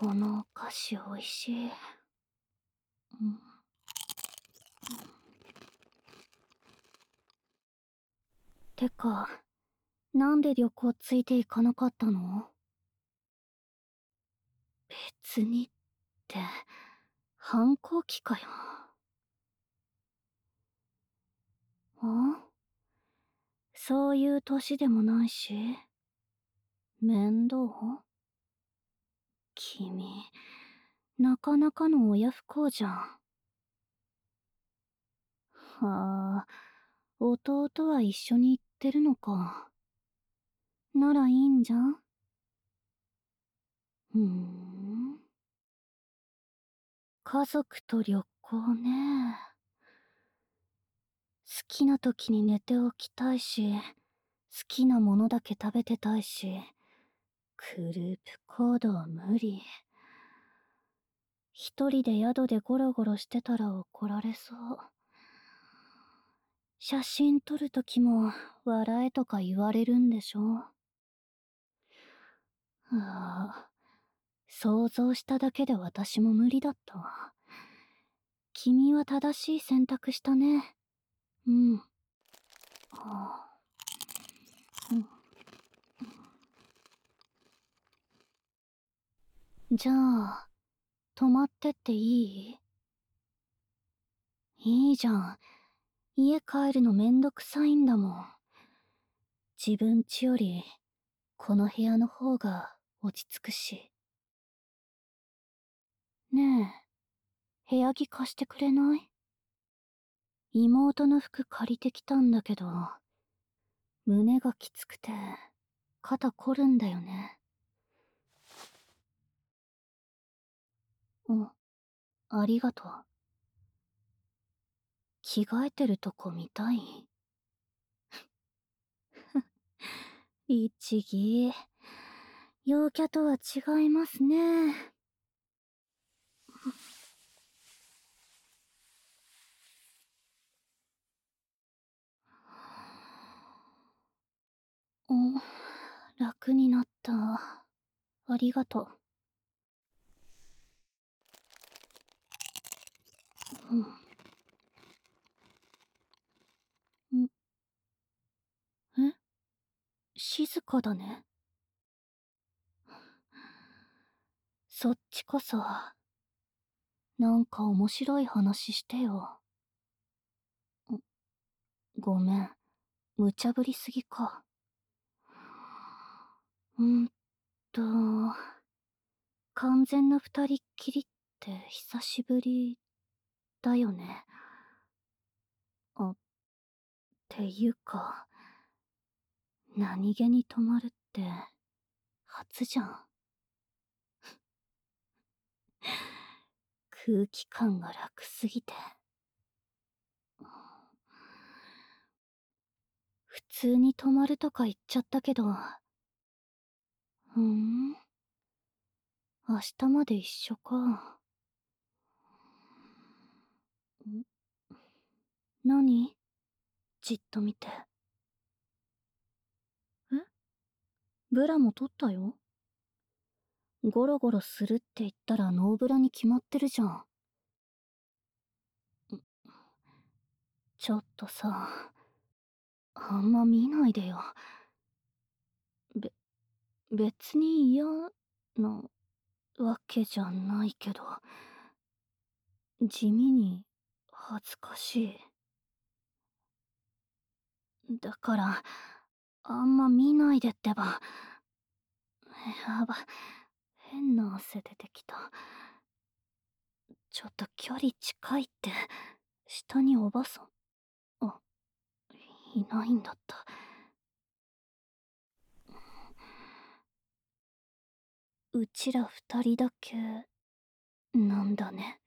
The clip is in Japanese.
このお菓子おいしい。うん。てか、なんで旅行ついていかなかったの？別にって、反抗期かよ。あ？そういう年でもないし、面倒？君、なかなかの親不孝じゃん。はあ、弟は一緒に行ってるのか。ならいいんじゃん。家族と旅行ね。好きな時に寝ておきたいし、好きなものだけ食べてたいし、グループ行動無理。一人で宿でゴロゴロしてたら怒られそう。写真撮るときも笑えとか言われるんでしょ？ああ、想像しただけで私も無理だったわ。君は正しい選択したね。うん。はあ、うん。じゃあ、泊まってっていい？いいじゃん。家帰るのめんどくさいんだもん。自分家より、この部屋の方が落ち着くし。ねえ、部屋着貸してくれない？妹の服借りてきたんだけど、胸がきつくて、肩凝るんだよね。あ、ありがとう。着替えてるとこ見たい？一義、陽キャとは違いますね。お、楽になった。ありがとう。ん、え？静かだね。そっちこそ、なんか面白い話してよ。ごめん、無茶ぶりすぎか。うんと、完全な二人っきりって久しぶりだよね。っていうか、何気に泊まるって初じゃん。空気感が楽すぎて。普通に泊まるとか言っちゃったけど、明日まで一緒か。何？じっと見て。え？ブラも取ったよ。ゴロゴロするって言ったらノーブラに決まってるじゃん。ちょっとさ、あんま見ないでよ。べ、別に嫌なわけじゃないけど、地味に恥ずかしい。だから、あんま見ないでってば。やば、変な汗出てきた。ちょっと距離近いって、下におばさん、あ、いないんだった。うちら二人だけ、なんだね。